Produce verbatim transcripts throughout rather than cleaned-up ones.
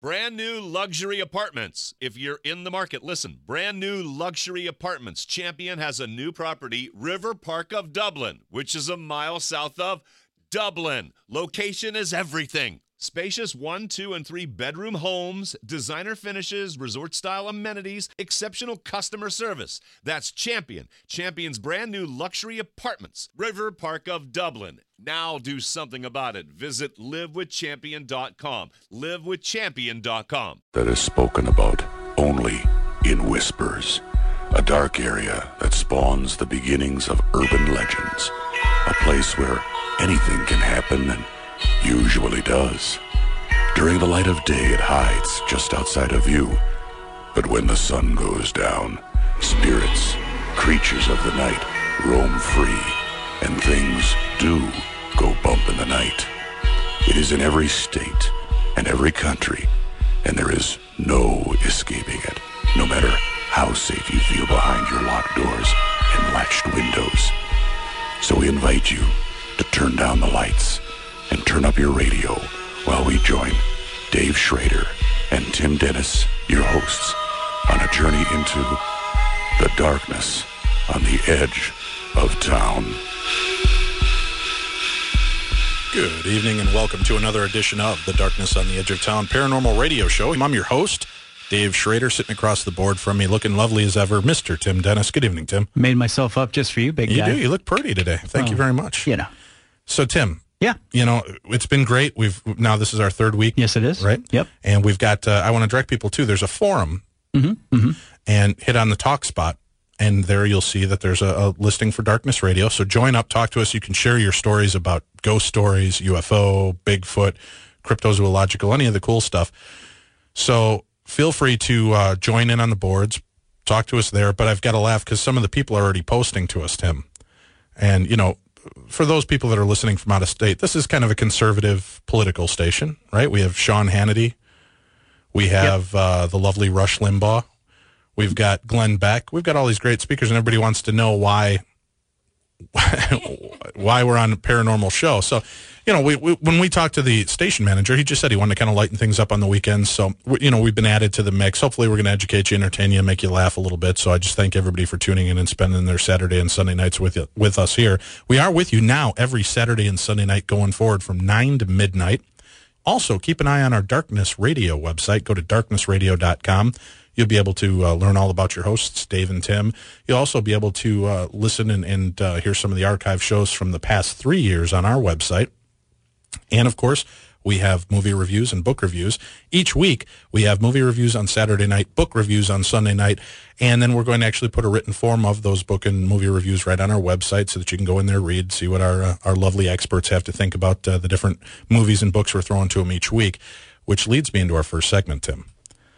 Brand new luxury apartments. If you're in the market, listen. Brand new luxury apartments. Champion has a new property, River Park of Dublin, which is a mile south of Dublin. Location is everything. Spacious one, two, and three bedroom homes, designer finishes, resort-style amenities, exceptional customer service. That's Champion. Champion's brand new luxury apartments. River Park of Dublin. Now do something about it. Visit live with champion dot com. live with champion dot com. That is spoken about only in whispers. A dark area that spawns the beginnings of urban legends. A place where anything can happen and usually does. During the light of day, it hides just outside of view. But when the sun goes down, spirits, creatures of the night, roam free, and things do go bump in the night. It is in every state and every country, and there is no escaping it, no matter how safe you feel behind your locked doors and latched windows. So we invite you to turn down the lights and turn up your radio while we join Dave Schrader and Tim Dennis, your hosts, on a journey into the darkness on the edge of town. Good evening and welcome to another edition of The Darkness on the Edge of Town Paranormal Radio Show. I'm your host, Dave Schrader, sitting across the board from me, looking lovely as ever, Mister Tim Dennis. Good evening, Tim. Made myself up just for you, big you guy. You do. You look pretty today. Thank well, you very much. You know. So, Tim. Yeah. You know, it's been great. We've now this is our third week. Yes, it is. Right? Yep. And we've got, uh, I want to direct people to, there's a forum, mm-hmm. Mm-hmm. and hit on the talk spot, and there you'll see that there's a, a listing for Darkness Radio. So join up, talk to us. You can share your stories about ghost stories, U F O, Bigfoot, cryptozoological, any of the cool stuff. So feel free to uh, join in on the boards, talk to us there. But I've got to laugh because some of the people are already posting to us, Tim. And, you know, for those people that are listening from out of state, this is kind of a conservative political station, right? We have Sean Hannity. We have yep. uh, the lovely Rush Limbaugh. We've got Glenn Beck. We've got all these great speakers, and everybody wants to know why why we're on a paranormal show. So, you know, we, we when we talked to the station manager, he just said he wanted to kind of lighten things up on the weekends. So, we, you know, we've been added to the mix. Hopefully we're going to educate you, entertain you, make you laugh a little bit. So I just thank everybody for tuning in and spending their Saturday and Sunday nights with you, with us here. We are with you now every Saturday and Sunday night going forward from nine to midnight. Also, keep an eye on our Darkness Radio website. Go to darkness radio dot com. You'll be able to uh, learn all about your hosts, Dave and Tim. You'll also be able to uh, listen and, and uh, hear some of the archive shows from the past three years on our website. And, of course, we have movie reviews and book reviews. Each week, we have movie reviews on Saturday night, book reviews on Sunday night, and then we're going to actually put a written form of those book and movie reviews right on our website so that you can go in there, read, see what our uh, our lovely experts have to think about uh, the different movies and books we're throwing to them each week, which leads me into our first segment, Tim.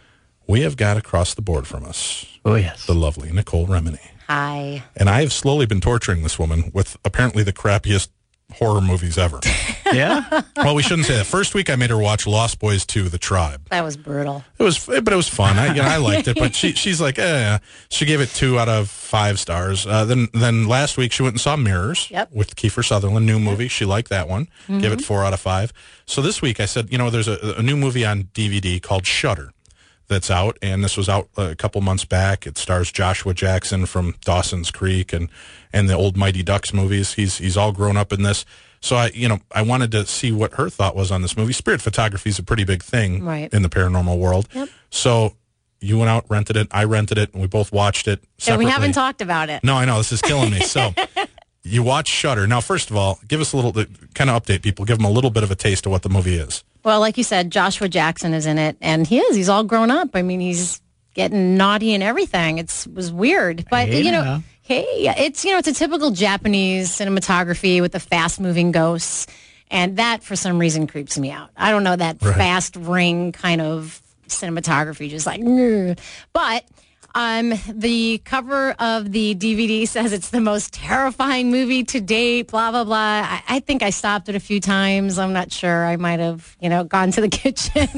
We have got across the board from us. Oh, yes. The lovely Nicole Remini. Hi. And I have slowly been torturing this woman with apparently the crappiest horror movies ever. Yeah? Well, we shouldn't say that. First week I made her watch Lost Boys two, The Tribe. That was brutal. It was, but it was fun. I, you know, I liked it, but she she's like, eh. She gave it two out of five stars. Uh, then then last week she went and saw Mirrors yep. with Kiefer Sutherland, new movie. She liked that one. Mm-hmm. Gave it four out of five. So this week I said, you know, there's a, a new movie on D V D called Shudder that's out, and this was out a couple months back. It stars Joshua Jackson from Dawson's Creek and and the old Mighty Ducks movies. He's he's all grown up in this. So I, you know, I wanted to see what her thought was on this movie. Spirit photography is a pretty big thing right. in the paranormal world. Yep. So you went out, rented it, I rented it, and we both watched it separately. And we haven't talked about it. No, I know. This is killing me. So you watched Shudder. Now, first of all, give us a little, kind of update people. Give them a little bit of a taste of what the movie is. Well, like you said, Joshua Jackson is in it, and he is. He's all grown up. I mean, he's getting naughty and everything. It's, it was weird. But, yeah. you know, hey, it's, you know, it's a typical Japanese cinematography with the fast-moving ghosts. And that, for some reason, creeps me out. I don't know, that right. fast ring kind of cinematography, just like, Ngh. But um, the cover of the D V D says it's the most terrifying movie to date, blah, blah, blah. I, I think I stopped it a few times. I'm not sure. I might have, you know, gone to the kitchen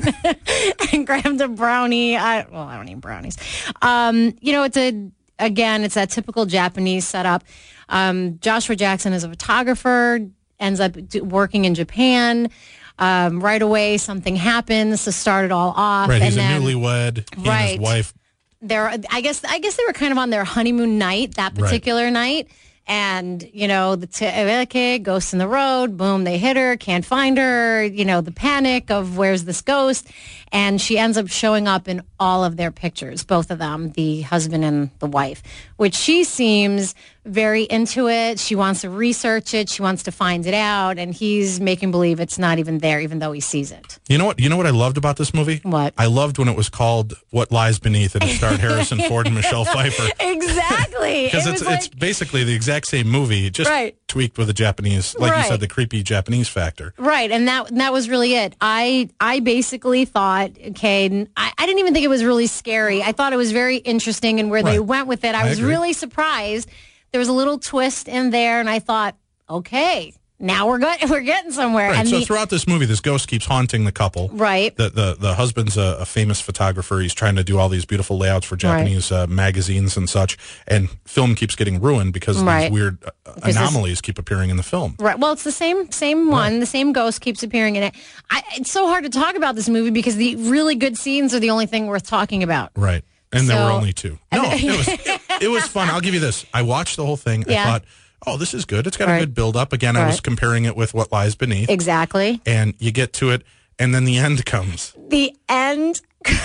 and grabbed a brownie. I, well, I don't eat brownies. Um, you know, it's a, again, it's that typical Japanese setup. Um, Joshua Jackson is a photographer, ends up do, working in Japan. Um, right away, something happens to start it all off. Right, and he's then, a newlywed. He right. and his wife. They're, I guess, I guess they were kind of on their honeymoon night that particular right. night. And, you know, the t- okay, ghost in the road, boom, they hit her, can't find her, you know, the panic of where's this ghost. And she ends up showing up in all of their pictures, both of them, the husband and the wife, which she seems very into it. She wants to research it. She wants to find it out. And he's making believe it's not even there, even though he sees it. You know what? You know what I loved about this movie? What? I loved when it was called What Lies Beneath, and it starred Harrison Ford and Michelle Pfeiffer. Exactly. Because it it's like, it's basically the exact same movie, just right. tweaked with a Japanese, like right. you said, the creepy Japanese factor. Right, and that that was really it. I I basically thought, okay, I, I didn't even think it was really scary. I thought it was very interesting, and where right. they went with it, I, I was agree. really surprised. There was a little twist in there, and I thought, okay, now we're going, we're getting somewhere. Right. And so the, throughout this movie, this ghost keeps haunting the couple. Right. The the the husband's a, a famous photographer. He's trying to do all these beautiful layouts for Japanese right. uh, magazines and such. And film keeps getting ruined because right. these weird uh, because anomalies this, keep appearing in the film. Right. Well, it's the same same one. Right. The same ghost keeps appearing in it. I, it's so hard to talk about this movie because the really good scenes are the only thing worth talking about. Right. And so, there were only two. No, it was it, it was fun. I'll give you this. I watched the whole thing. Yeah. I thought, oh, this is good. It's got right. a good build up. Again, right. I was comparing it with What Lies Beneath. Exactly. And you get to it, and then the end comes. The end.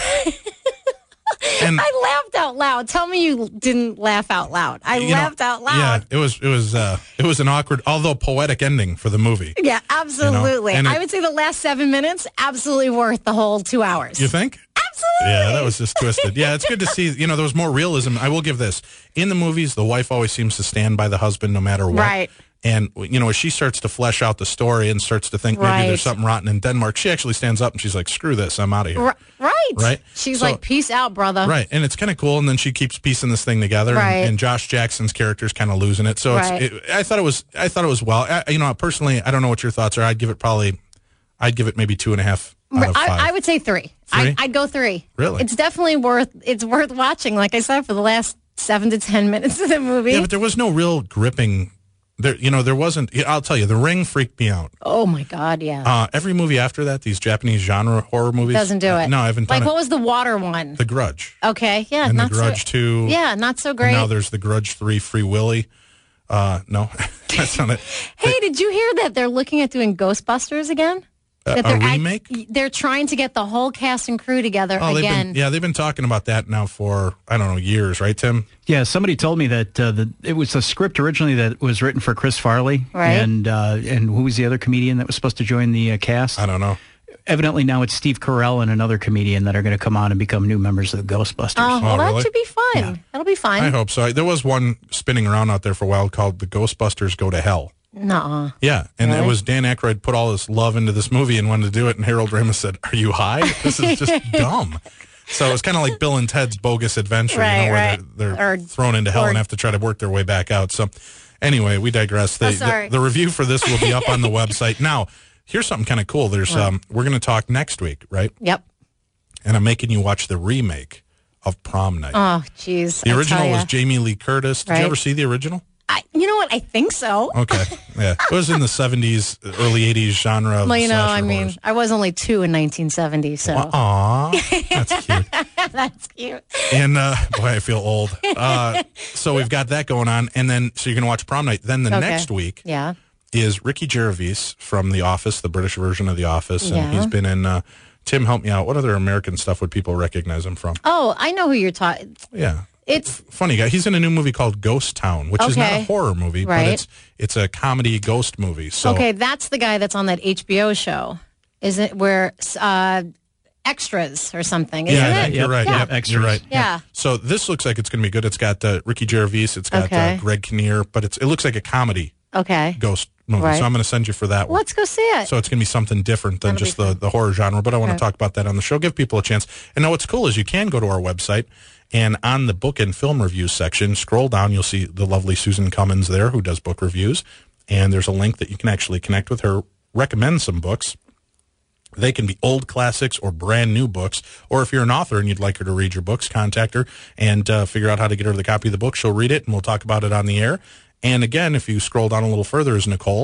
And I laughed out loud. Tell me you didn't laugh out loud. I laughed know, out loud. Yeah, it was it was uh, it was an awkward, although poetic ending for the movie. Yeah, absolutely. You know? I it, would say the last seven minutes absolutely worth the whole two hours. You think? Absolutely. Yeah, that was just twisted. Yeah, it's good to see. You know, there was more realism. I will give this. In the movies, the wife always seems to stand by the husband no matter what. Right. And, you know, as she starts to flesh out the story and starts to think maybe right. there's something rotten in Denmark, she actually stands up and she's like, screw this, I'm out of here. R- right. Right. She's so, like, peace out, brother. Right. And it's kind of cool. And then she keeps piecing this thing together. Right. And, and Josh Jackson's character is kind of losing it. So right. it's, it, I thought it was, I thought it was well. I, you know, personally, I don't know what your thoughts are. I'd give it probably, I'd give it maybe two and a half out of five. I, I would say three. Three? I, I'd go three. Really? It's definitely worth, it's worth watching. Like I said, for the last seven to ten minutes of the movie. Yeah, but there was no real gripping. There, you know, there wasn't. I'll tell you, The Ring freaked me out. Oh my God, yeah. Uh, every movie after that, these Japanese genre horror movies doesn't do it. Uh, no, I haven't done like, it. What was the water one? The Grudge. Okay, yeah, and not The Grudge so, two. Yeah, not so great. And now there's The Grudge three, Free Willy. Uh, no, that's not it. Hey, they, did you hear that they're looking at doing Ghostbusters again? Uh, that a they're remake? Act, they're trying to get the whole cast and crew together oh, they've again. been, yeah, they've been talking about that now for, I don't know, years, right, Tim? Yeah, somebody told me that uh, the, it was a script originally that was written for Chris Farley. Right. And, uh, and who was the other comedian that was supposed to join the uh, cast? I don't know. Evidently now it's Steve Carell and another comedian that are going to come on and become new members of the Ghostbusters. Oh, well, Oh, that really? should be fun. Yeah. That'll be fun. I hope so. There was one spinning around out there for a while called The Ghostbusters Go to Hell. Nuh-uh. Yeah, and Really? it was Dan Aykroyd put all this love into this movie and wanted to do it, and Harold Ramis said, "Are you high? This is just dumb." So it's kind of like Bill and Ted's Bogus Adventure, Right, you know, where right. they're, they're Or- thrown into hell or- and have to try to work their way back out. So anyway, we digress. The, Oh, sorry. the, the review for this will be up on the website. Now, here's something kind of cool. There's um, we're going to talk next week, right? Yep. And I'm making you watch the remake of Prom Night. Oh, jeez. the I original tell ya. was Jamie Lee Curtis. Did Right. you ever see the original? I, you know what? I think so. Okay, yeah, it was in the seventies, early eighties genre of Well, you know, slasher I mean, horrors. I was only two in nineteen seventy, so Aw, that's cute. that's cute. And uh, boy, I feel old. Uh, so we've got that going on, and then so you're going to watch Prom Night. Then the Okay. next week Yeah. is Ricky Gervais from The Office, the British version of The Office, and Yeah. he's been in. Uh, Tim, help me out. What other American stuff would people recognize him from? Oh, I know who you're talking. Yeah. It's Funny guy. He's in a new movie called Ghost Town, which is not a Okay. horror movie, Right. but it's it's a comedy ghost movie. So okay. That's the guy that's on that H B O show, isn't it? Where uh, extras or something, isn't yeah, I it? think you're right. Yeah. Yep, Extras. you're right. Yeah. So this looks like it's going to be good. It's got uh, Ricky Gervais. It's got Okay. uh, Greg Kinnear, but it's it looks like a comedy Okay. ghost movie. Right. So I'm going to send you for that one. Let's go see it. So it's going to be something different than That'll just be the, fun. the horror genre. But I want Okay. to talk about that on the show. Give people a chance. And now what's cool is you can go to our website, and on the book and film reviews section, scroll down. You'll see the lovely Susan Cummins there, who does book reviews. And there's a link that you can actually connect with her, recommend some books. They can be old classics or brand new books. Or if you're an author and you'd like her to read your books, contact her and uh, figure out how to get her the copy of the book. She'll read it, and we'll talk about it on the air. And again, if you scroll down a little further, is Nicole.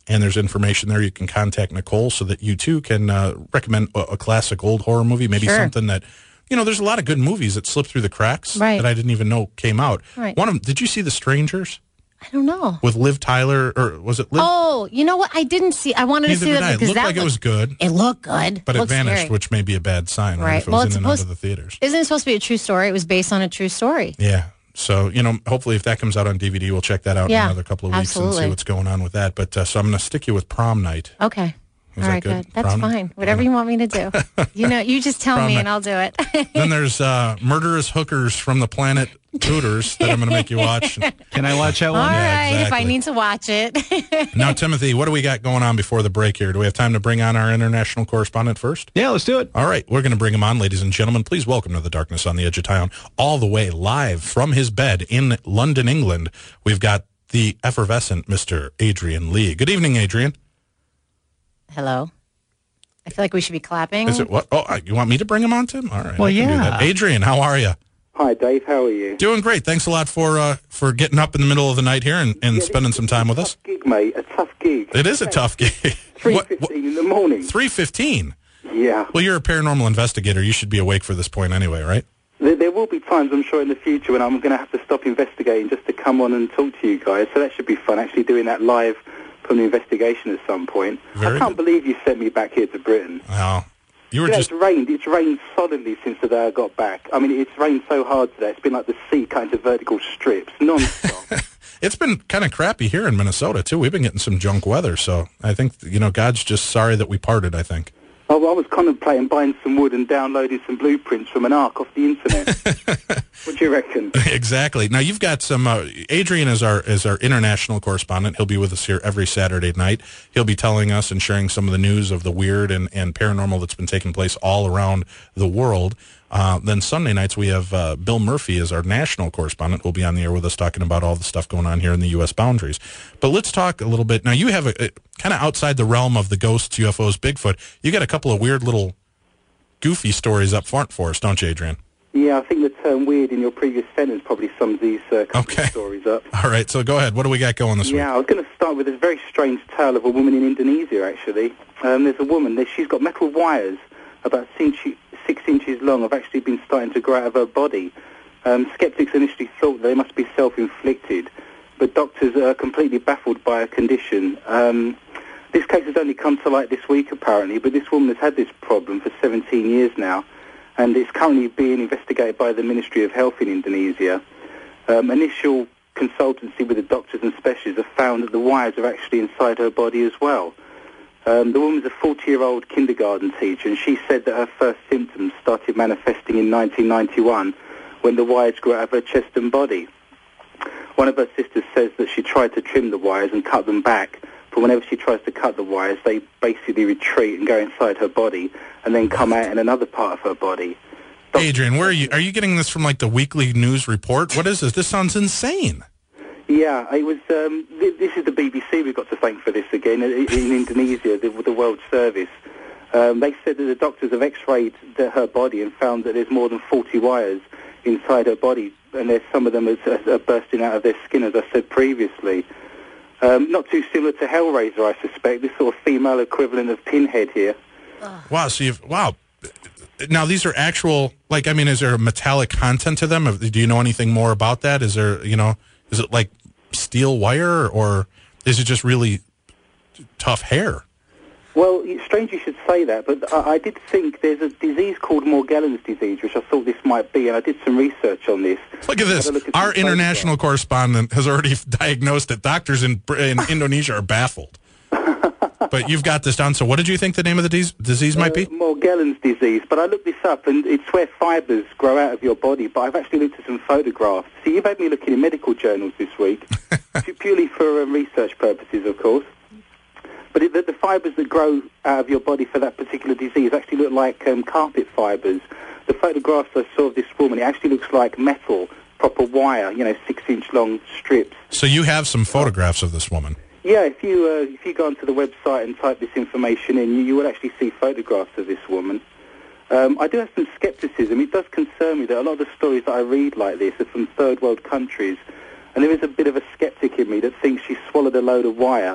and there's information there. You can contact Nicole so that you, too, can uh, recommend a, a classic old horror movie, maybe Sure. something that, you know, there's a lot of good movies that slip through the cracks Right. that I didn't even know came out. Right. One of them, did you see The Strangers I don't know. with Liv Tyler, or was it Liv? Oh, you know what? I didn't see. I wanted Neither to see did that I. It because looked that like it looked- was good, It looked good, but it Looked vanished, scary. which may be a bad sign, right? Right. If it Well, was it's in and out supposed- of the theaters. Isn't it supposed to be a true story? It was based on a true story. Yeah. So, you know, hopefully if that comes out on D V D, we'll check that out Yeah, in another couple of weeks and absolutely. see what's going on with that. But uh, so I'm going to stick you with Prom Night. Okay. Was All that right, good? good. That's Prom- fine. Whatever you want me to do. You know, you just tell Prom me night. and I'll do it. Then there's uh, Murderous Hookers from the Planet Hooters that I'm going to make you watch. Can I watch that All one? right, if I exactly. need to watch it. Now, Timothy, what do we got going on before the break here? Do we have time to bring on our international correspondent first? Yeah, let's do it. All right, we're going to bring him on, ladies and gentlemen. Please welcome to the Darkness on the Edge of Town, all the way live from his bed in London, England. We've got the effervescent Mister Adrian Lee. Good evening, Adrian. Hello. I feel like we should be clapping. Is it what? Oh, uh, you want me to bring him on, Tim? All right. Well, I can do yeah. that. Adrian, how are you? Hi, Dave. How are you? Doing great. Thanks a lot for uh, for getting up in the middle of the night here and, and spending some time with us. Tough gig, mate. A tough gig. It is a tough gig. Three What- fifteen what- in the morning. three fifteen. Yeah. Well, you're a paranormal investigator. You should be awake for this point anyway, right? There, there will be times, I'm sure, in the future when I'm going to have to stop investigating just to come on and talk to you guys. So that should be fun, actually doing that live from the investigation at some point. Very I can't good. believe you sent me back here to Britain. Well, you were You know, just it's rained. It's rained solidly since the day I got back. I mean, it's rained so hard today. It's been like the sea cut into vertical strips, non-stop. It's been kind of crappy here in Minnesota, too. We've been getting some junk weather, so I think, you know, God's just sorry that we parted, I think. I, I was contemplating buying some wood and downloading some blueprints from an arc off the internet. What do you reckon? Exactly. Now, you've got some, uh, Adrian is our is our international correspondent. He'll be with us here every Saturday night. He'll be telling us and sharing some of the news of the weird and, and paranormal that's been taking place all around the world. Uh, then Sunday nights, we have uh, Bill Murphy as our national correspondent who'll be on the air with us talking about all the stuff going on here in the U S boundaries. But let's talk a little bit. Now, you have a, a kind of outside the realm of the ghosts, U F Os, Bigfoot. You got a couple of weird little goofy stories up front for us, don't you, Adrian? Yeah, I think the term weird in your previous sentence probably sums these uh, couple Okay. of stories up. All right, so go ahead. What do we got going this Yeah, I was going to start with this very strange tale of a woman in Indonesia, actually. Um, there's a woman, there, she's got metal wires about six, six inches long have actually been starting to grow out of her body. Um, skeptics initially thought they must be self-inflicted, but doctors are completely baffled by her condition. Um, this case has only come to light this week, apparently, but this woman has had this problem for seventeen years now, and it's currently being investigated by the Ministry of Health in Indonesia. Um, initial consultancy with the doctors and specialists have found that the wires are actually inside her body as well. Um, the woman's a forty-year-old kindergarten teacher, and she said that her first symptoms started manifesting in nineteen ninety-one when the wires grew out of her chest and body. One of her sisters says that she tried to trim the wires and cut them back, but whenever she tries to cut the wires, they basically retreat and go inside her body and then come out in another part of her body. Adrian, where are you? Are you getting this from like the weekly news report? What is this? This sounds insane. Yeah, it was. Um, th- this is the B B C we've got to thank for this again. In, in Indonesia, the, the World Service, um, they said that the doctors have X-rayed the, her body and found that there's more than forty wires inside her body, and there's some of them are, are bursting out of their skin, as I said previously. Um, not too similar to Hellraiser, I suspect. This sort of female equivalent of Pinhead here. Wow. So you've wow. Now these are actual. Like, I mean, is there a metallic content to them? Do you know anything more about that? Is there, you know, is it like steel wire, or is it just really tough hair? Well, it's strange you should say that, but I, I did think there's a disease called Morgellons disease, which I thought this might be, and I did some research on this. Look at this. Had a look at Our some international photographs. correspondent has already diagnosed it. Doctors in, in Indonesia are baffled. But you've got this down. So what did you think the name of the dis- disease might be? Uh, Morgellons disease, but I looked this up, and it's where fibres grow out of your body, but I've actually looked at some photographs. See, you've had me looking in medical journals this week, pu- purely for um, research purposes, of course. But it, the, the fibres that grow out of your body for that particular disease actually look like um, carpet fibres. The photographs I saw of this woman, it actually looks like metal, proper wire, you know, six-inch long strips. So you have some photographs of this woman. Yeah, if you uh, if you go onto the website and type this information in, you, you will actually see photographs of this woman. Um, I do have some scepticism. It does concern me that a lot of the stories that I read like this are from third world countries, and there is a bit of a skeptic in me that thinks she swallowed a load of wire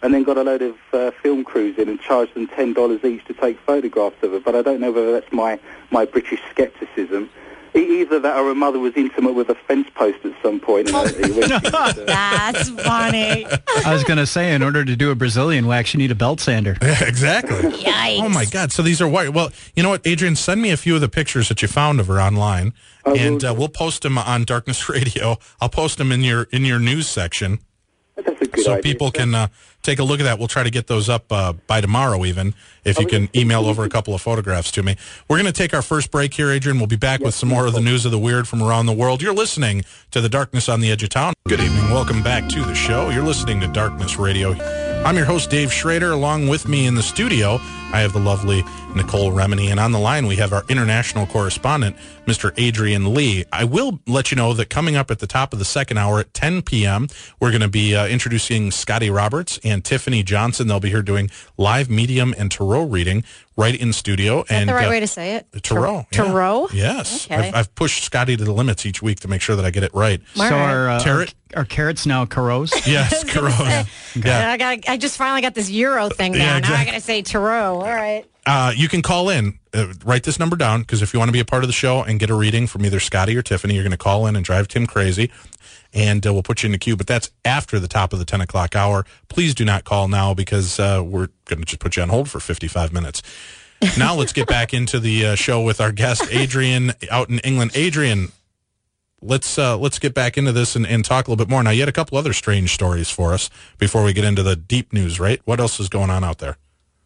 and then got a load of uh, film crews in and charged them ten dollars each to take photographs of her. But I don't know whether that's my, my British scepticism. E- either that or her mother was intimate with a fence post at some point. In her, when she was, uh, That's funny. I was going to say, in order to do a Brazilian wax, you need a belt sander. Yeah, exactly. Yikes. Oh, my God. So these are white. Well, you know what, Adrian? Send me a few of the pictures that you found of her online, I and will uh, do. we'll post them on Darkness Radio. I'll post them in your in your news section. That's a good So idea. people can uh, take a look at that. We'll try to get those up uh, by tomorrow even, if you can email over a couple of photographs to me. We're going to take our first break here, Adrian. We'll be back with some more of the news of the weird from around the world. You're listening to The Darkness on the Edge of Town. Good evening. Welcome back to the show. You're listening to Darkness Radio. I'm your host, Dave Schrader. Along with me in the studio, I have the lovely Nicole Remini. And on the line, we have our international correspondent, Mister Adrian Lee. I will let you know that coming up at the top of the second hour at ten p.m., we're going to be uh, introducing Scotty Roberts and Tiffany Johnson. They'll be here doing live medium and tarot reading right in studio. Is that and the right uh, way to say it? Tarot. Tar- yeah. Tarot? Yes. Okay. I've, I've pushed Scotty to the limits each week to make sure that I get it right. All so right. are, uh, Tarot- are, are carrots now carots? Yes, I was gonna Corona. say, Yeah. I, got, I just finally got this Euro thing down. Yeah, Now I exactly. got to say tarot. All right. Uh, you can call in, uh, write this number down, because if you want to be a part of the show and get a reading from either Scotty or Tiffany, you're going to call in and drive Tim crazy, and uh, we'll put you in the queue. But that's after the top of the ten o'clock hour. Please do not call now, because uh, we're going to just put you on hold for fifty-five minutes. Now let's get back into the uh, show with our guest, Adrian, out in England. Adrian, let's uh, let's get back into this and, and talk a little bit more. Now, you had a couple other strange stories for us before we get into the deep news, right? What else is going on out there?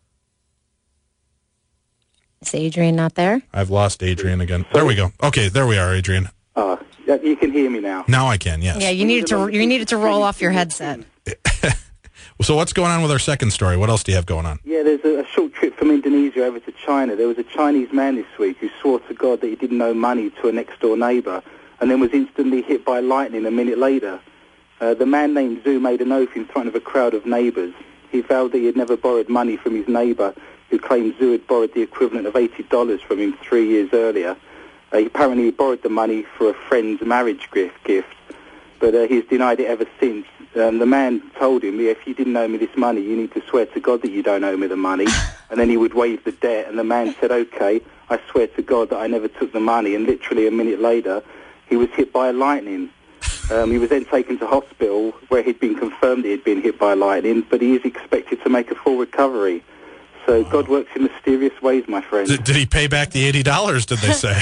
Is Adrian not there? I've lost Adrian again. There we go. Okay, there we are, Adrian. Ah, yeah, you can hear me now. Now I can, yes. Yeah, you needed to you needed to roll off your headset. So what's going on with our second story? What else do you have going on? Yeah, there's a, a short trip from Indonesia over to China. There was a Chinese man this week who swore to God that he didn't owe money to a next-door neighbour and then was instantly hit by lightning a minute later. Uh, the man named Zhu made an oath in front of a crowd of neighbours. He vowed that he had never borrowed money from his neighbour, who claimed Zhu had borrowed the equivalent of eighty dollars from him three years earlier. Uh, he apparently borrowed the money for a friend's marriage gift, gift but uh, he's denied it ever since. Um, the man told him, yeah, if you didn't owe me this money, you need to swear to God that you don't owe me the money. And then he would waive the debt. And the man said, okay, I swear to God that I never took the money. And literally a minute later, he was hit by lightning. Um, he was then taken to hospital where he'd been confirmed that he'd been hit by lightning, but he is expected to make a full recovery. So God works in mysterious ways, my friend. Did, did he pay back the eighty dollars, did they say?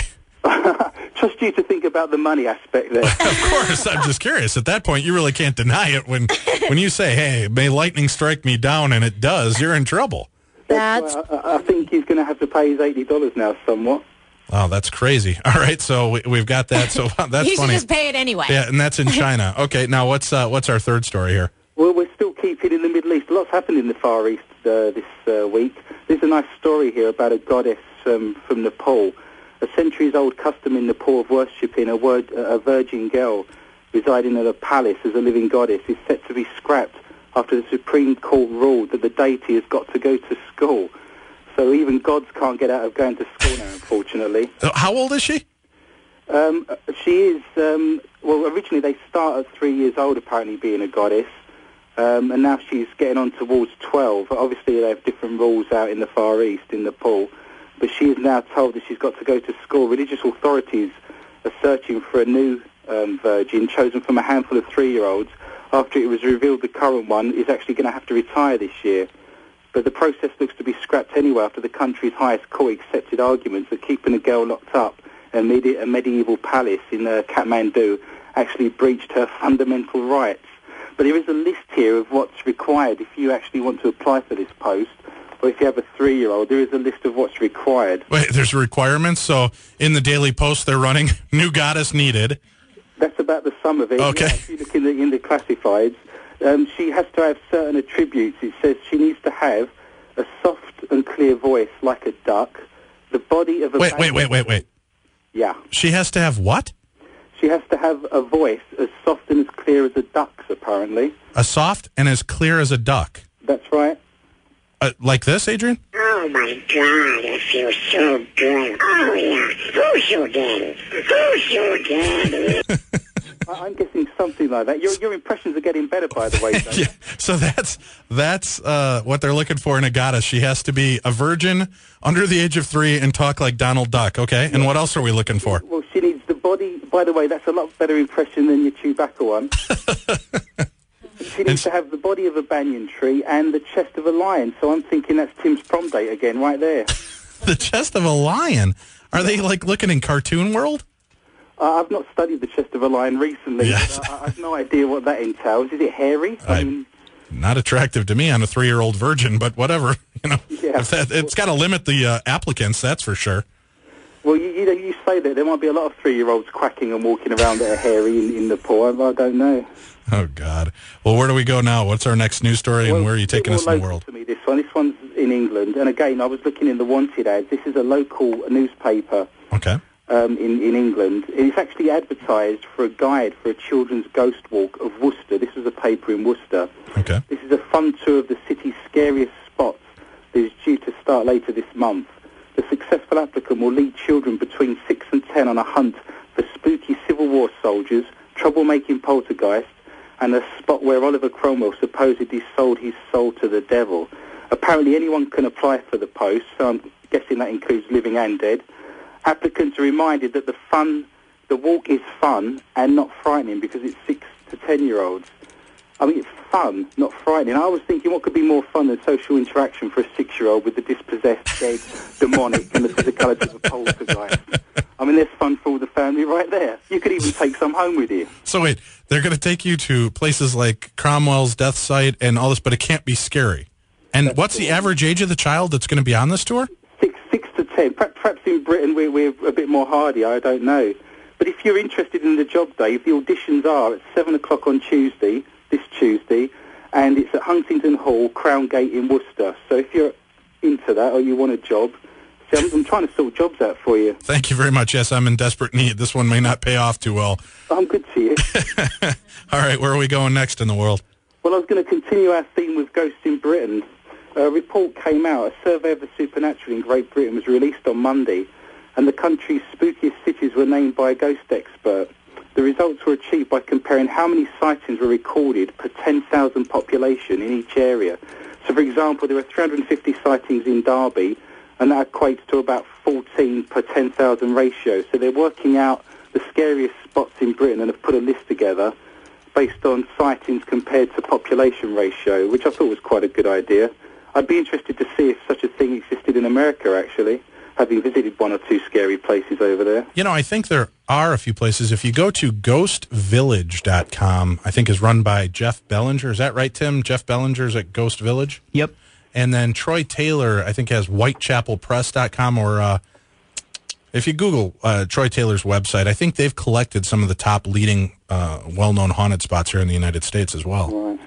Trust you to think about the money aspect there. Of course, I'm just curious. At that point, you really can't deny it. When when you say, hey, may lightning strike me down, and it does, you're in trouble. That's Well, I, I think he's going to have to pay his eighty dollars now somewhat. Oh, that's crazy. All right, so we, we've got that. So that's you should funny. just pay it anyway. Yeah, and that's in China. Okay, now what's uh, what's our third story here? Well, we're still keeping in the Middle East. Lots happened in the Far East uh, this uh, week. There's a nice story here about a goddess um, from Nepal. A centuries-old custom in Nepal of worshipping a, word, a virgin girl residing in a palace as a living goddess is set to be scrapped after the Supreme Court ruled that the deity has got to go to school. So even gods can't get out of going to school now, unfortunately. Uh, How old is she? Um, she is, um, well, originally they start at three years old, apparently, being a goddess, um, and now she's getting on towards twelve. Obviously, they have different rules out in the Far East, in Nepal, but she is now told that she's got to go to school. Religious authorities are searching for a new um, virgin, chosen from a handful of three-year-olds, after it was revealed the current one is actually going to have to retire this year. But the process looks to be scrapped anyway after the country's highest court accepted arguments that keeping a girl locked up in a, medi- a medieval palace in uh, Kathmandu actually breached her fundamental rights. But there is a list here of what's required if you actually want to apply for this post, or if you have a three-year-old, there is a list of what's required. Wait, there's requirements. So in the Daily Post, they're running new goddess needed. That's about the sum of it. Okay. Yeah, if you look in the, in the classifieds, um, she has to have certain attributes. It says she needs to have a soft and clear voice like a duck, the body of a... Wait, wait, wait, wait, wait. Yeah. She has to have what? She has to have a voice as soft and as clear as a duck's, apparently. A soft and as clear as a duck. That's right. Uh, like this, Adrian? Oh my God, I feel so good. Oh yeah, who's your daddy? Who's your daddy? I'm guessing something like that. Your your impressions are getting better, by the way. Yeah, so that's that's uh, what they're looking for in a goddess. She has to be a virgin, under the age of three, and talk like Donald Duck, okay? And what else are we looking for? Well, she needs the body. By the way, that's a lot better impression than your Chewbacca one. She needs to have the body of a banyan tree and the chest of a lion. So I'm thinking that's Tim's prom date again, right there. The chest of a lion? Are they like looking in Cartoon World? Uh, I've not studied the chest of a lion recently. Yes. But I, I have no idea what that entails. Is it hairy? I, I mean, not attractive to me on a three-year-old virgin, but whatever. You know, Yeah. if that, it's got to limit the uh, applicants, that's for sure. well, you, you know, you say that there might be a lot of three-year-olds quacking and walking around that are hairy in, in the pool. I, I don't know. Oh, God. Well, where do we go now? What's our next news story, and Well, where are you it's taking more us in the local world? To me, this one. This one's in England. And again, I was looking in the wanted ads. This is a local newspaper Okay. um, in, in England. It's actually advertised for a guide for a children's ghost walk of Worcester. This was a paper in Worcester. Okay. This is a fun tour of the city's scariest spots that is due to start later this month. The successful applicant will lead children between six and ten on a hunt for spooky Civil War soldiers, troublemaking poltergeists, and a spot where Oliver Cromwell supposedly sold his soul to the devil. Apparently anyone can apply for the post, so I'm guessing that includes living and dead. Applicants are reminded that the fun, the walk is fun and not frightening because it's six to ten-year-olds. I mean, it's fun, not frightening. I was thinking what could be more fun than social interaction for a six-year-old with the dispossessed, dead, demonic, and the physicality of a poltergeist. I mean, there's fun for all the family right there. You could even take some home with you. So wait, they're going to take you to places like Cromwell's death site and all this, but it can't be scary. And That's what's the cool. average age of the child that's going to be on this tour? Six, six to ten. Perhaps, perhaps in Britain we're, we're a bit more hardy, I don't know. But if you're interested in the job, Dave, the auditions are at seven o'clock on Tuesday, this Tuesday, and it's at Huntington Hall, Crown Gate in Worcester. So if you're into that or you want a job, see, I'm, I'm trying to sort jobs out for you. Thank you very much. Yes, I'm in desperate need. This one may not pay off too well. I'm good to you. All right, where are we going next in the world? Well, I was going to continue our theme with ghosts in Britain. A report came out, a survey of the supernatural in Great Britain was released on Monday, and the country's spookiest cities were named by a ghost expert. The results were achieved by comparing how many sightings were recorded per ten thousand population in each area. So, for example, there were three hundred fifty sightings in Derby, and that equates to about fourteen per ten thousand ratio. So they're working out the scariest spots in Britain and have put a list together based on sightings compared to population ratio, which I thought was quite a good idea. I'd be interested to see if such a thing existed in America, actually, having visited one or two scary places over there. You know, I think there are a few places. If you go to ghost village dot com, I think is run by Jeff Bellinger. Is that right, Tim? Jeff Bellinger's at Ghost Village? Yep. And then Troy Taylor, I think, has whitechapel press dot com, or uh, if you Google uh, Troy Taylor's website, I think they've collected some of the top leading uh, well-known haunted spots here in the United States as well. Right.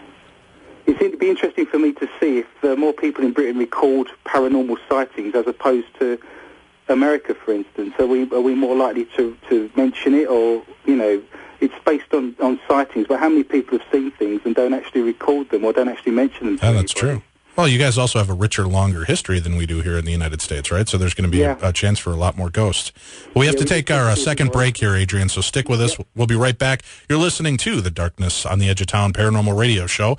It seemed to be interesting for me to see if uh, more people in Britain record paranormal sightings as opposed to America, for instance. Are we, are we more likely to, to mention it, or, you know, it's based on, on sightings, but how many people have seen things and don't actually record them or don't actually mention them to Yeah, that's anybody? true. Well, you guys also have a richer, longer history than we do here in the United States, right? So there's going to be Yeah. a, a chance for a lot more ghosts. Well, we have Yeah, to we take can our uh, see second more. break here, Adrian, so stick with us. We'll be right back. You're listening to the Darkness on the Edge of Town Paranormal Radio Show.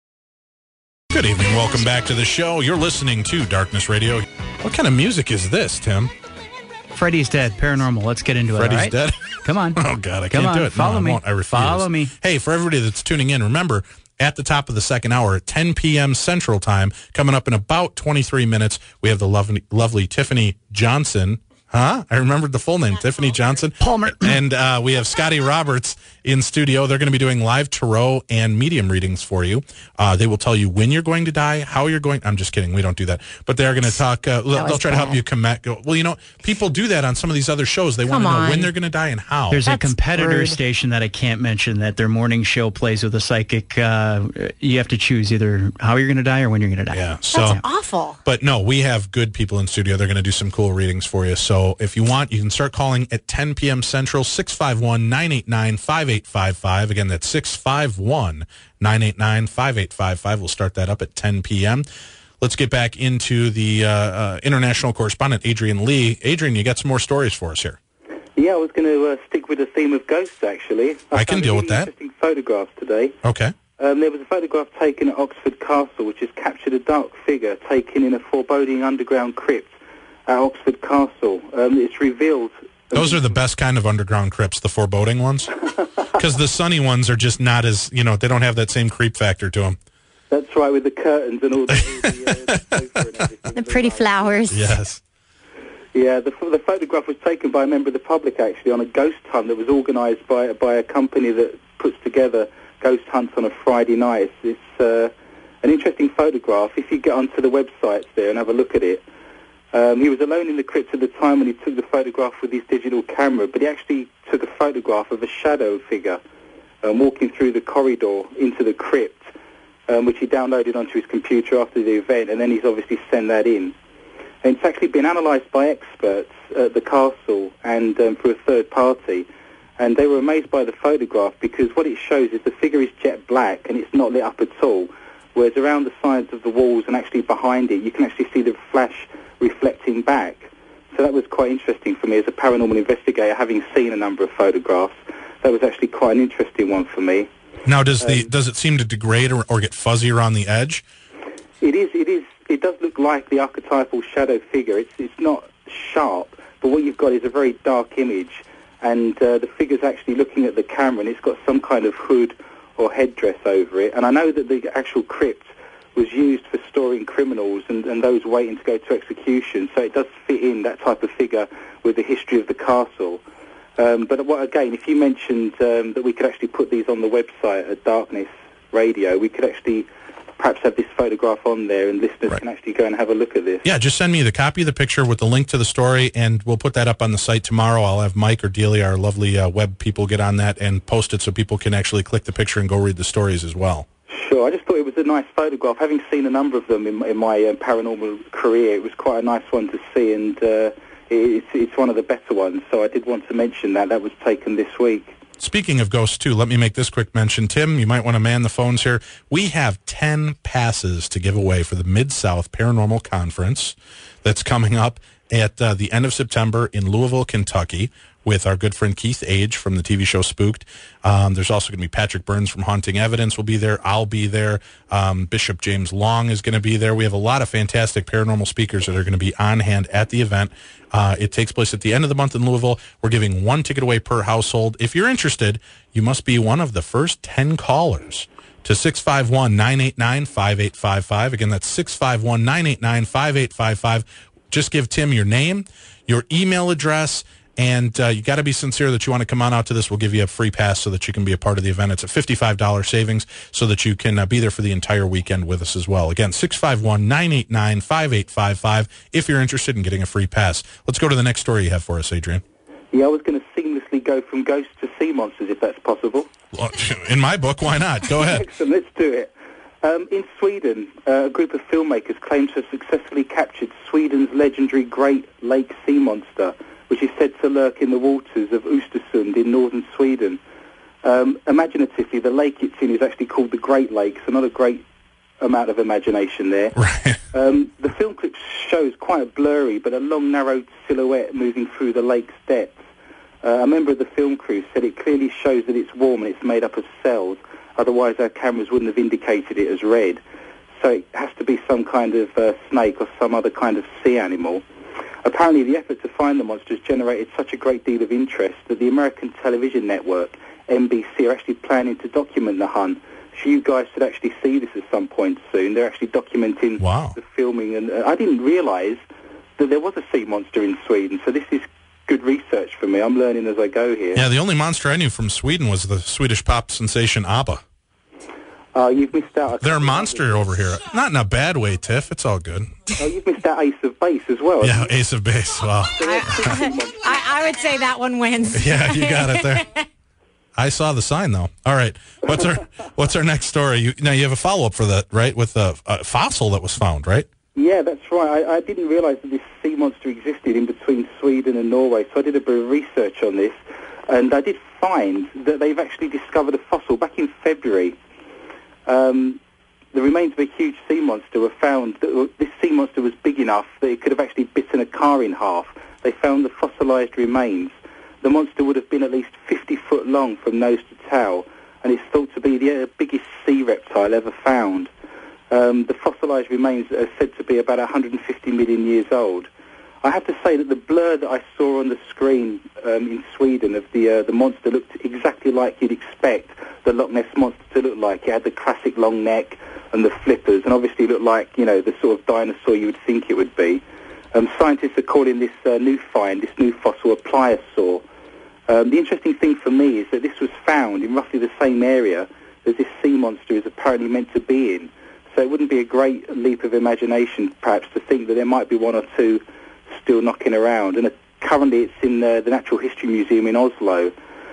Good evening. Welcome back to the show. You're listening to Darkness Radio. What kind of music is this, Tim? Freddy's dead. Paranormal. Let's get into it. Freddy's all right? dead? Come on. Oh, God, I Come can't on, do it. follow no, me. I won't. I refuse. Follow me. Hey, for everybody that's tuning in, remember, at the top of the second hour at ten p.m. Central Time, coming up in about twenty-three minutes, we have the lovely, lovely Tiffany Johnson. Huh? I remembered the full name, Tiffany Johnson. Palmer. And uh, we have Scotty Roberts in studio. They're going to be doing live tarot and medium readings for you. Uh, they will tell you when you're going to die, how you're going. I'm just kidding. We don't do that. But they're going to talk. Uh, they'll was try to help bad. you connect. Well, you know, people do that on some of these other shows. They want Come to know when on. they're going to die and how. There's a That's competitor rude. station that I can't mention that their morning show plays with a psychic. Uh, you have to choose either how you're going to die or when you're going to die. yeah. So. That's awful. But no, we have good people in studio. They're going to do some cool readings for you. So if you want, you can start calling at ten p.m. Central, six five one, nine eight nine, five eight five five. Again, that's six five one, nine eight nine, five eight five five. We'll start that up at ten p.m. Let's get back into the uh, uh, international correspondent, Adrian Lee. Adrian, you got some more stories for us here. Yeah, I was going to uh, stick with the theme of ghosts, actually. I, I can deal really with that. Interesting photographs today. Okay. Um, there was a photograph taken at Oxford Castle, which has captured a dark figure taken in a foreboding underground crypt at Oxford Castle. Um, it's revealed... Those are the best kind of underground crypts, the foreboding ones. Because the sunny ones are just not as, you know, they don't have that same creep factor to them. That's right, with the curtains and all the, all the, uh, the sofa and everything. The pretty flowers. Yes. Yeah, the, the photograph was taken by a member of the public, actually, on a ghost hunt that was organised by by a company that puts together ghost hunts on a Friday night. It's, it's uh, an interesting photograph. If you get onto the websites there and have a look at it, um, he was alone in the crypt at the time when he took the photograph with his digital camera, but he actually took a photograph of a shadow figure um, walking through the corridor into the crypt, um, which he downloaded onto his computer after the event, and then he's obviously sent that in. And it's actually been analysed by experts at the castle and um, for a third party, and they were amazed by the photograph because what it shows is the figure is jet black and it's not lit up at all, whereas around the sides of the walls and actually behind it, you can actually see the flash reflecting back. So that was quite interesting for me as a paranormal investigator, having seen a number of photographs. That was actually quite an interesting one for me. Now, does the Um, does it seem to degrade or, or get fuzzy around the edge? It is, it is. It does look like the archetypal shadow figure. It's it's not sharp, but what you've got is a very dark image, and uh, the figure's actually looking at the camera, and it's got some kind of hood or headdress over it. And I know that the actual crypt was used for storing criminals and, and those waiting to go to execution, so it does fit in, that type of figure, with the history of the castle. Um, but what, again, if you mentioned um, that we could actually put these on the website at Darkness Radio, we could actually perhaps have this photograph on there and listeners Right. can actually go and have a look at this. Yeah, just send me the copy of the picture with the link to the story, and we'll put that up on the site tomorrow. I'll have Mike or Delia, our lovely uh, web people, get on that and post it so people can actually click the picture and go read the stories as well. Sure, I just thought it was a nice photograph. Having seen a number of them in, in my um, paranormal career, it was quite a nice one to see, and uh, it's, it's one of the better ones, so I did want to mention that. That was taken this week. Speaking of ghosts, too, let me make this quick mention. Tim, you might want to man the phones here. We have ten passes to give away for the Mid-South Paranormal Conference that's coming up at uh, the end of September in Louisville, Kentucky, with our good friend Keith Age from the T V show Spooked. Um, there's also going to be Patrick Burns from Haunting Evidence will be there. I'll be there. Um, Bishop James Long is going to be there. We have a lot of fantastic paranormal speakers that are going to be on hand at the event. Uh, it takes place at the end of the month in Louisville. We're giving one ticket away per household. If you're interested, you must be one of the first ten callers to six five one, nine eight nine, five eight five five. Again, that's six five one, nine eight nine, five eight five five. Just give Tim your name, your email address, and uh, you got to be sincere that you want to come on out to this. We'll give you a free pass so that you can be a part of the event. It's a fifty-five dollars savings so that you can uh, be there for the entire weekend with us as well. Again, six five one, nine eight nine, five eight five five if you're interested in getting a free pass. Let's go to the next story you have for us, Adrian. Yeah, I was going to seamlessly go from ghosts to sea monsters, if that's possible. Well, in my book, why not? Go ahead. Excellent, let's do it. Um, in Sweden, uh, a group of filmmakers claim to have successfully captured Sweden's legendary Great Lake Sea Monster, which is said to lurk in the waters of Östersund in northern Sweden. Um, imaginatively, the lake it's in is actually called the Great Lake, so not a great amount of imagination there. Right. Um, the film clip shows quite blurry, but a long, narrow silhouette moving through the lake's depths. Uh, a member of the film crew said it clearly shows that it's warm and it's made up of cells, otherwise our cameras wouldn't have indicated it as red. So it has to be some kind of uh, snake or some other kind of sea animal. Apparently the effort to find the monster has generated such a great deal of interest that the American television network, N B C, are actually planning to document the hunt. So you guys should actually see this at some point soon. They're actually documenting Wow. the filming. And uh, I didn't realise that there was a sea monster in Sweden, so this is good research for me. I'm learning as I go here. Yeah, the only monster I knew from Sweden was the Swedish pop sensation ABBA. Uh, you've missed out. They're a monster over here. Not in a bad way, Tiff. It's all good. Oh, you've missed out Ace of Base as well. Yeah, Ace of Base. Wow. I, I would say that one wins. Yeah, you got it there. I saw the sign, though. All right. What's our What's our next story? You, now, you have a follow-up for that, right, with a, a fossil that was found, right? Yeah, that's right. I, I didn't realise that this sea monster existed in between Sweden and Norway, so I did a bit of research on this, and I did find that they've actually discovered a fossil back in February. Um, the remains of a huge sea monster were found. That this sea monster was big enough that it could have actually bitten a car in half. They found the fossilised remains. The monster would have been at least fifty foot long from nose to tail, and it's thought to be the uh, biggest sea reptile ever found. Um, the fossilised remains are said to be about one hundred fifty million years old. I have to say that the blur that I saw on the screen um, in Sweden of the uh, the monster looked exactly like you'd expect the Loch Ness monster to look like. It had the classic long neck and the flippers, and obviously looked like, you know, the sort of dinosaur you would think it would be. Um, scientists are calling this uh, new find, this new fossil, a pliosaur. Um, the interesting thing for me is that this was found in roughly the same area as this sea monster is apparently meant to be in. So it wouldn't be a great leap of imagination, perhaps, to think that there might be one or two still knocking around. And uh, currently it's in uh, the Natural History Museum in Oslo.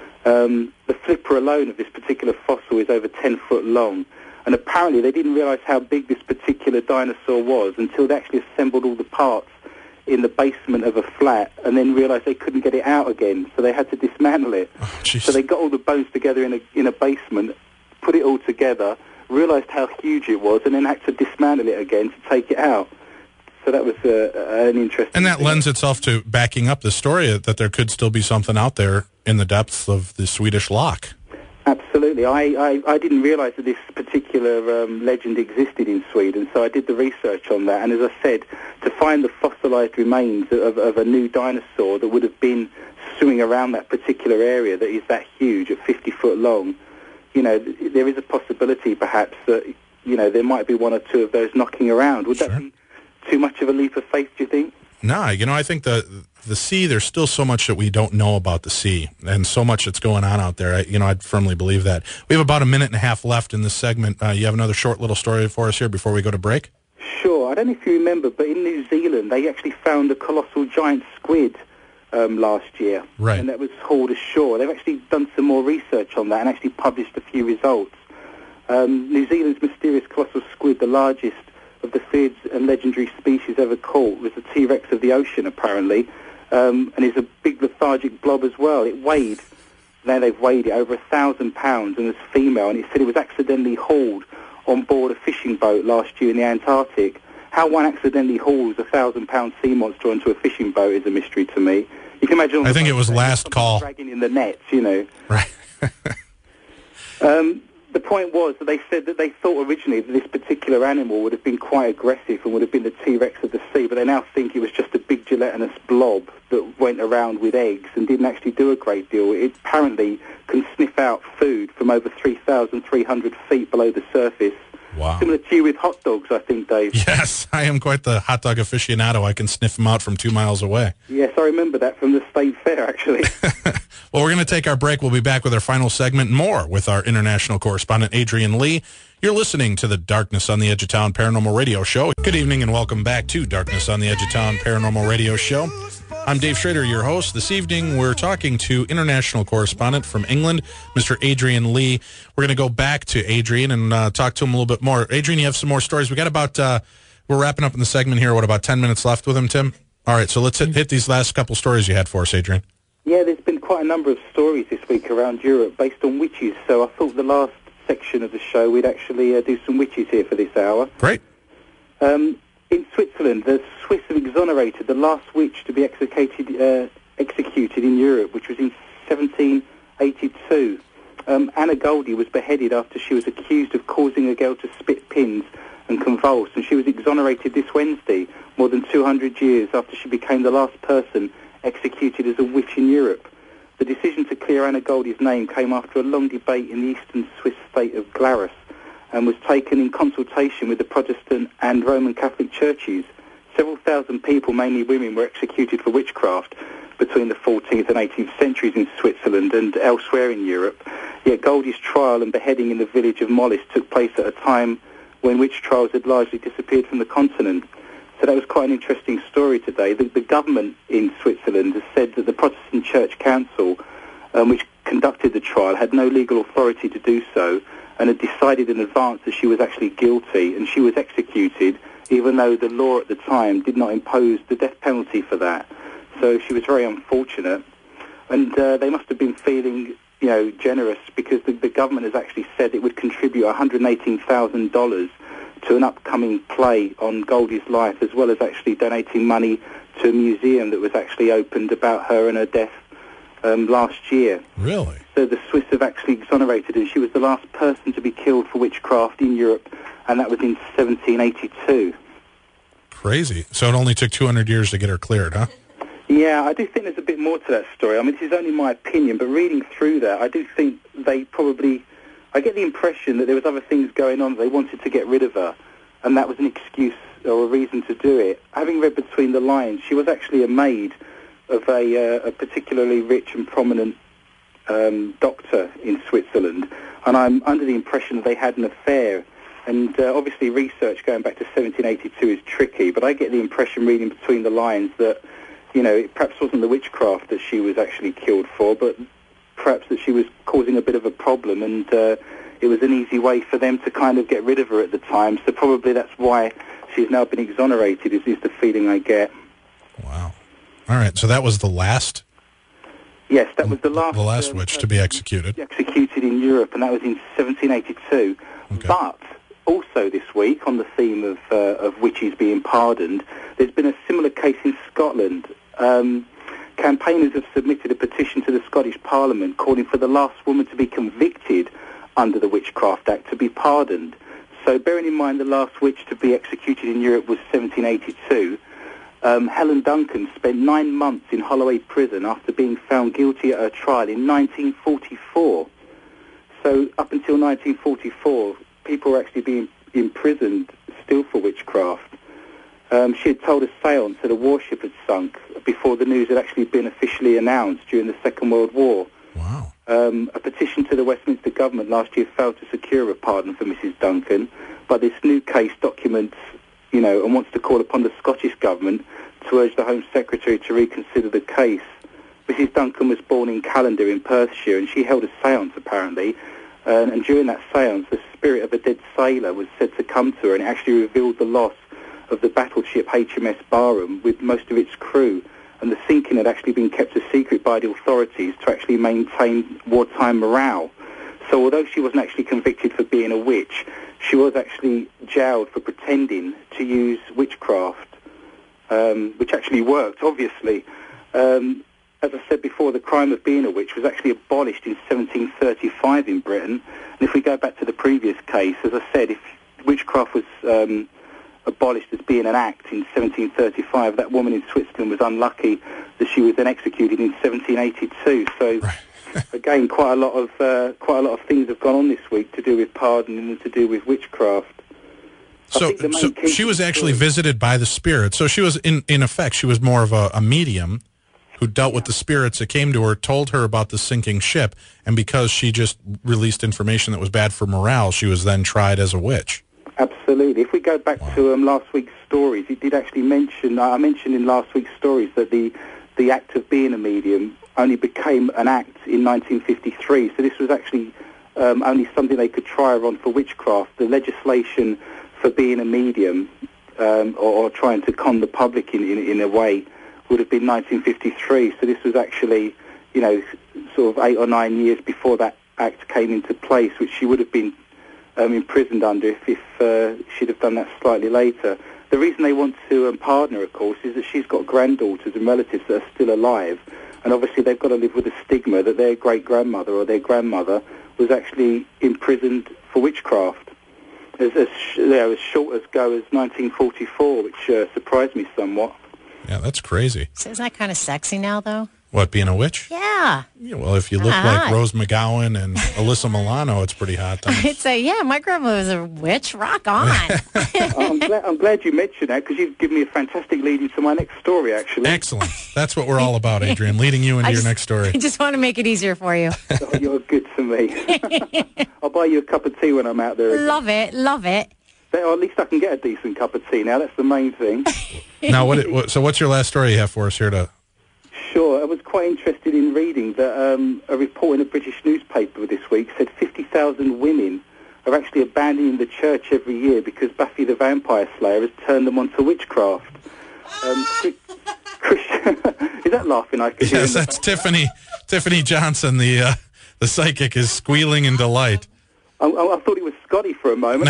Um, the flipper alone of this particular fossil is over ten foot long. And apparently they didn't realise how big this particular dinosaur was until they actually assembled all the parts in the basement of a flat and then realised they couldn't get it out again. So they had to dismantle it. Oh, so they got all the bones together in a, in a basement, put it all together, realised how huge it was, and then had to dismantle it again to take it out. So that was uh, an interesting And that thing. lends itself to backing up the story that there could still be something out there in the depths of the Swedish loch. Absolutely. I, I, I didn't realise that this particular um, legend existed in Sweden, so I did the research on that. And as I said, to find the fossilised remains of, of a new dinosaur that would have been swimming around that particular area that is that huge, at fifty foot long, you know, there is a possibility perhaps that, you know, there might be one or two of those knocking around. Would Sure. that be too much of a leap of faith, do you think? No, you know, I think the the sea, there's still so much that we don't know about the sea and so much that's going on out there. I, you know, I firmly believe that. We have about a minute and a half left in this segment. Uh, you have another short little story for us here before we go to break? Sure. I don't know if you remember, but in New Zealand, they actually found a colossal giant squid um, last year. Right. And that was hauled ashore. They've actually done some more research on that and actually published a few results. Um, New Zealand's mysterious colossal squid, the largest of the feared and legendary species ever caught, was the T-Rex of the ocean, apparently, um, and is a big lethargic blob as well. It weighed, now they've weighed it, over a thousand pounds and was female, and it said it was accidentally hauled on board a fishing boat last year in the Antarctic. How one accidentally hauls a thousand pound sea monster onto a fishing boat is a mystery to me. You can imagine... I think it was last call. Dragging in the nets, you know. Right. um... The point was that they said that they thought originally that this particular animal would have been quite aggressive and would have been the T-Rex of the sea, but they now think it was just a big gelatinous blob that went around with eggs and didn't actually do a great deal. It apparently can sniff out food from over three thousand three hundred feet below the surface. Wow. Similar to you with hot dogs, I think, Dave. Yes, I am quite the hot dog aficionado. I can sniff them out from two miles away. Yes, I remember that from the State Fair, actually. Well, we're going to take our break. We'll be back with our final segment and more with our international correspondent, Adrian Lee. You're listening to the Darkness on the Edge of Town Paranormal Radio Show. Good evening and welcome back to Darkness on the Edge of Town Paranormal Radio Show. I'm Dave Schrader, your host. This evening, we're talking to international correspondent from England, Mister Adrian Lee. We're going to go back to Adrian and uh, talk to him a little bit more. Adrian, you have some more stories. We got about, uh, we're wrapping up in the segment here. What, about ten minutes left with him, Tim? All right, so let's hit, hit these last couple stories you had for us, Adrian. Yeah, there's been quite a number of stories this week around Europe based on witches, so I thought the last section of the show we'd actually uh, do some witches here for this hour. Great. Um, in Switzerland, the Swiss have exonerated the last witch to be executed, uh, executed in Europe, which was in seventeen eighty-two. Um, Anna Goldie was beheaded after she was accused of causing a girl to spit pins and convulse, and she was exonerated this Wednesday, more than two hundred years after she became the last person executed as a witch in Europe. The decision to clear Anna Goldie's name came after a long debate in the eastern Swiss state of Glarus and was taken in consultation with the Protestant and Roman Catholic churches. Several thousand people, mainly women, were executed for witchcraft between the fourteenth and eighteenth centuries in Switzerland and elsewhere in Europe. Yet Goldie's trial and beheading in the village of Mollis took place at a time when witch trials had largely disappeared from the continent. So that was quite an interesting story today. The, the government in Switzerland has said that the Protestant Church Council, um, which conducted the trial, had no legal authority to do so and had decided in advance that she was actually guilty, and she was executed, even though the law at the time did not impose the death penalty for that. So she was very unfortunate. And uh, they must have been feeling, you know, generous, because the, the government has actually said it would contribute one hundred eighteen thousand dollars to an upcoming play on Goldie's life, as well as actually donating money to a museum that was actually opened about her and her death um, last year. Really? So the Swiss have actually exonerated her. She was the last person to be killed for witchcraft in Europe, and that was in seventeen eighty-two. Crazy. So it only took two hundred years to get her cleared, huh? Yeah, I do think there's a bit more to that story. I mean, this is only my opinion, but reading through that, I do think they probably... I get the impression that there was other things going on. They wanted to get rid of her, and that was an excuse or a reason to do it. Having read between the lines, she was actually a maid of a, uh, a particularly rich and prominent um, doctor in Switzerland, and I'm under the impression that they had an affair. And uh, obviously research going back to seventeen eighty-two is tricky, but I get the impression reading between the lines that, you know, it perhaps wasn't the witchcraft that she was actually killed for, but perhaps that she was causing a bit of a problem, and uh, it was an easy way for them to kind of get rid of her at the time. So probably that's why she's now been exonerated, is, is the feeling I get. Wow. All right, so that was the last? Yes, that was the last... The last um, witch to be executed. Executed in Europe, and that was in seventeen eighty-two. Okay. But also this week, on the theme of, uh, of witches being pardoned, there's been a similar case in Scotland. Um, campaigners have submitted a petition to the Scottish Parliament calling for the last woman to be convicted under the Witchcraft Act to be pardoned. So bearing in mind the last witch to be executed in Europe was seventeen eighty-two, um, Helen Duncan spent nine months in Holloway Prison after being found guilty at her trial in nineteen forty-four. So up until nineteen forty-four, people were actually being imprisoned still for witchcraft. Um, she had told a seance that a warship had sunk before the news had actually been officially announced during the Second World War. Wow. Um, a petition to the Westminster government last year failed to secure a pardon for Missus Duncan, but this new case documents, you know, and wants to call upon the Scottish government to urge the Home Secretary to reconsider the case. Missus Duncan was born in Callander in Perthshire, and she held a seance apparently, uh, and during that seance the spirit of a dead sailor was said to come to her, and it actually revealed the loss of the battleship H M S Barham with most of its crew, and the sinking had actually been kept a secret by the authorities to actually maintain wartime morale. So although she wasn't actually convicted for being a witch, she was actually jailed for pretending to use witchcraft, um, which actually worked, obviously. Um, as I said before, the crime of being a witch was actually abolished in seventeen thirty-five in Britain. And if we go back to the previous case, as I said, if witchcraft was... Um, abolished as being an act in seventeen thirty-five, that woman in Switzerland was unlucky that she was then executed in seventeen eighty-two. So, again, quite a lot of uh, quite a lot of things have gone on this week to do with pardoning and to do with witchcraft. So, so she was actually visited by the spirits. So she was, in, in effect, she was more of a, a medium who dealt yeah. with the spirits that came to her, told her about the sinking ship, and because she just released information that was bad for morale, she was then tried as a witch. Absolutely. If we go back wow. to um, last week's stories, it did actually mention, I mentioned in last week's stories that the, the act of being a medium only became an act in nineteen fifty-three. So this was actually um, only something they could try her on for witchcraft. The legislation for being a medium um, or, or trying to con the public in, in, in a way would have been nineteen fifty-three. So this was actually, you know, sort of eight or nine years before that act came into place, which she would have been Um, imprisoned under if, if uh, she'd have done that slightly later. The reason they want to um, pardon her, of course, is that she's got granddaughters and relatives that are still alive, and obviously they've got to live with the stigma that their great-grandmother or their grandmother was actually imprisoned for witchcraft. As, as, you know, as short as go as nineteen forty-four, which uh, surprised me somewhat. Yeah, that's crazy. So isn't that kind of sexy now, though? What, being a witch? Yeah. Yeah, well, if you look hot. like Rose McGowan and Alyssa Milano, it's pretty hot. Then. I'd say, yeah, my grandma was a witch. Rock on. I'm, glad, I'm glad you mentioned that, because you've given me a fantastic lead into my next story, actually. Excellent. That's what we're all about, Adrian, leading you into I your just, next story. I just want to make it easier for you. Oh, you're good to me. I'll buy you a cup of tea when I'm out there again. Love it. Love it. Or at least I can get a decent cup of tea now. That's the main thing. Now, what, what? So what's your last story you have for us here to... Sure. I was quite interested in reading that um, a report in a British newspaper this week said fifty thousand women are actually abandoning the church every year because Buffy the Vampire Slayer has turned them onto witchcraft. Um, Christian, is that laughing? I can yes, that's Tiffany. Tiffany Johnson, the uh, the psychic, is squealing in delight. I, I thought it was Scotty for a moment.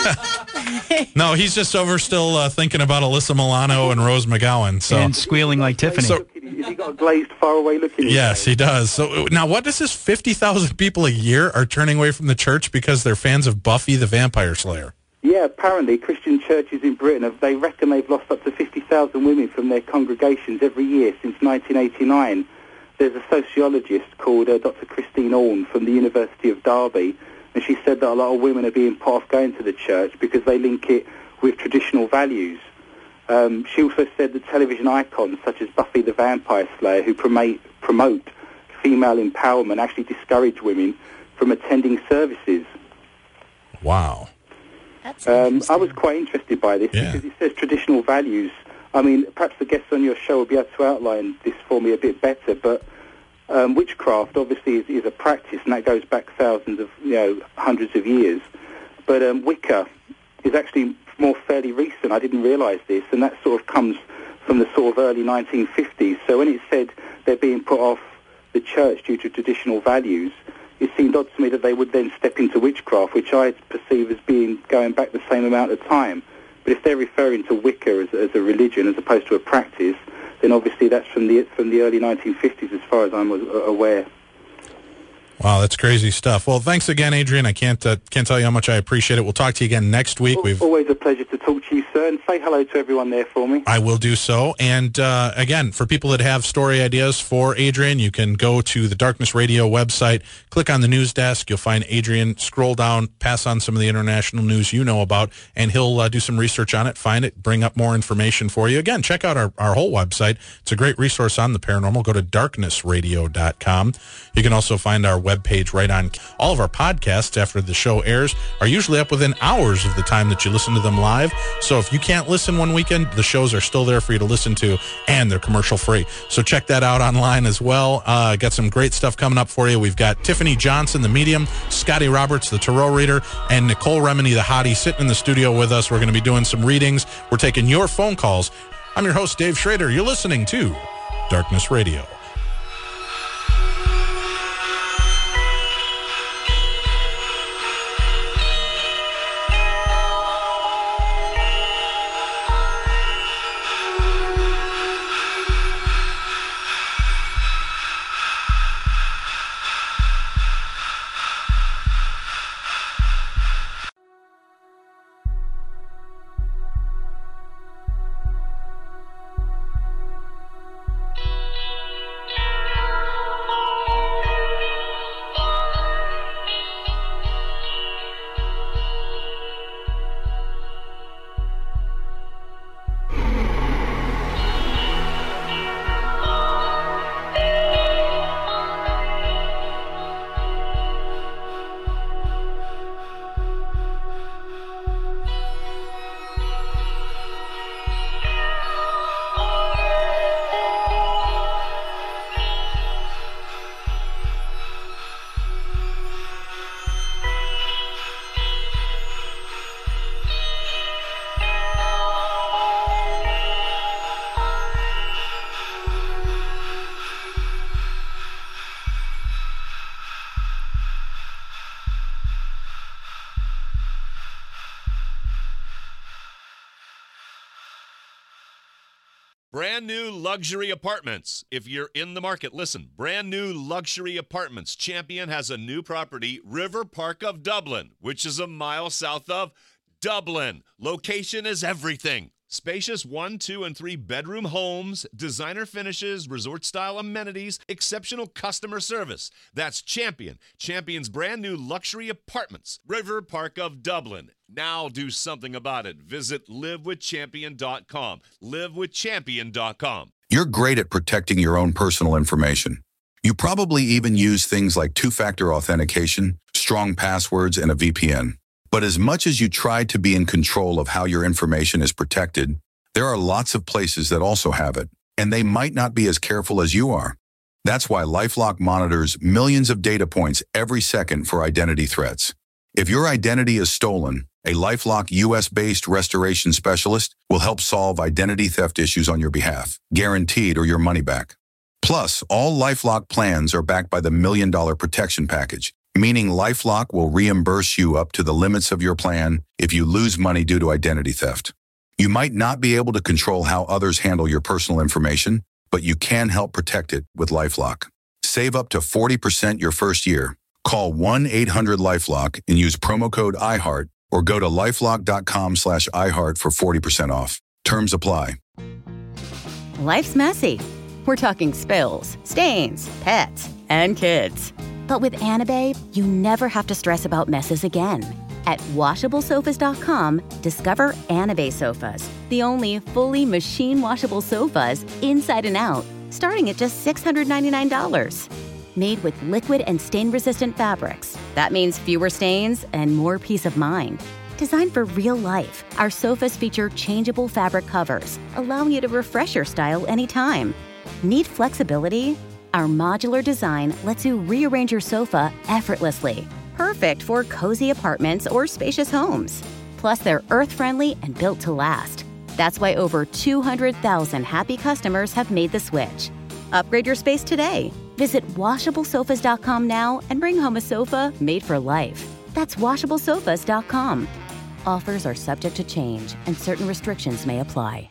No, no, he's just over still uh, thinking about Alyssa Milano and Rose McGowan. So and squealing like Tiffany. So, Has he got a glazed, faraway look in his Yes, face? he does. So now, what is this? fifty thousand people a year are turning away from the church because they're fans of Buffy the Vampire Slayer. Yeah, apparently Christian churches in Britain, have, they reckon they've lost up to fifty thousand women from their congregations every year since nineteen eighty-nine. There's a sociologist called uh, Doctor Christine Orne from the University of Derby, and she said that a lot of women are being put off going to the church because they link it with traditional values. Um, she also said that television icons such as Buffy the Vampire Slayer, who promote, promote female empowerment, actually discourage women from attending services. Wow. That's Um, I was quite interested by this Yeah. because it says traditional values. I mean, perhaps the guests on your show will be able to outline this for me a bit better, but um, witchcraft obviously is, is a practice, and that goes back thousands of, you know, hundreds of years. But um, Wicca is actually more fairly recent. I didn't realise this, and that sort of comes from the sort of early nineteen fifties. So when it said they're being put off the church due to traditional values, it seemed odd to me that they would then step into witchcraft, which I perceive as being going back the same amount of time. But if they're referring to Wicca as, as a religion as opposed to a practice, then obviously that's from the from the early nineteen fifties as far as I'm aware. Wow, that's crazy stuff. Well, thanks again, Adrian. I can't uh, can't tell you how much I appreciate it. We'll talk to you again next week. We've Always a pleasure to talk to you, sir, and say hello to everyone there for me. I will do so. And uh, again, for people that have story ideas for Adrian, you can go to the Darkness Radio website, click on the news desk. You'll find Adrian, scroll down, pass on some of the international news you know about, and he'll uh, do some research on it, find it, bring up more information for you. Again, check out our, our whole website. It's a great resource on the paranormal. Go to darkness radio dot com. You can also find our webpage right on. All of our podcasts after the show airs are usually up within hours of the time that you listen to them live. So if you can't listen one weekend, the shows are still there for you to listen to, and they're commercial free. So check that out online as well. Uh, got some great stuff coming up for you. We've got Tiffany Johnson, the medium, Scotty Roberts, the tarot reader, and Nicole Remini, the hottie, sitting in the studio with us. We're going to be doing some readings. We're taking your phone calls. I'm your host, Dave Schrader. You're listening to Darkness Radio. Brand new luxury apartments. If you're in the market, listen. Brand new luxury apartments. Champion has a new property, River Park of Dublin, which is a mile south of Dublin. Location is everything. Spacious one, two, and three bedroom homes, designer finishes, resort-style amenities, exceptional customer service. That's Champion. Champion's brand new luxury apartments, River Park of Dublin. Now do something about it. Visit live with champion dot com. live with champion dot com. You're great at protecting your own personal information. You probably even use things like two-factor authentication, strong passwords, and a V P N. But as much as you try to be in control of how your information is protected, there are lots of places that also have it, and they might not be as careful as you are. That's why LifeLock monitors millions of data points every second for identity threats. If your identity is stolen, a LifeLock U S-based restoration specialist will help solve identity theft issues on your behalf, guaranteed or your money back. Plus, all LifeLock plans are backed by the Million Dollar Protection Package, meaning LifeLock will reimburse you up to the limits of your plan if you lose money due to identity theft. You might not be able to control how others handle your personal information, but you can help protect it with LifeLock. Save up to forty percent your first year. Call one eight hundred LifeLock and use promo code iHeart or go to lifelock.com slash iHeart for forty percent off. Terms apply. Life's messy. We're talking spills, stains, pets, and kids. But with Anababe, you never have to stress about messes again. At washable sofas dot com, discover Anababe sofas, the only fully machine-washable sofas inside and out, starting at just six hundred ninety-nine dollars. Made with liquid and stain-resistant fabrics. That means fewer stains and more peace of mind. Designed for real life, our sofas feature changeable fabric covers, allowing you to refresh your style anytime. Need flexibility? Our modular design lets you rearrange your sofa effortlessly. Perfect for cozy apartments or spacious homes. Plus, they're earth-friendly and built to last. That's why over two hundred thousand happy customers have made the switch. Upgrade your space today. Visit washable sofas dot com now and bring home a sofa made for life. That's washable sofas dot com. Offers are subject to change and certain restrictions may apply.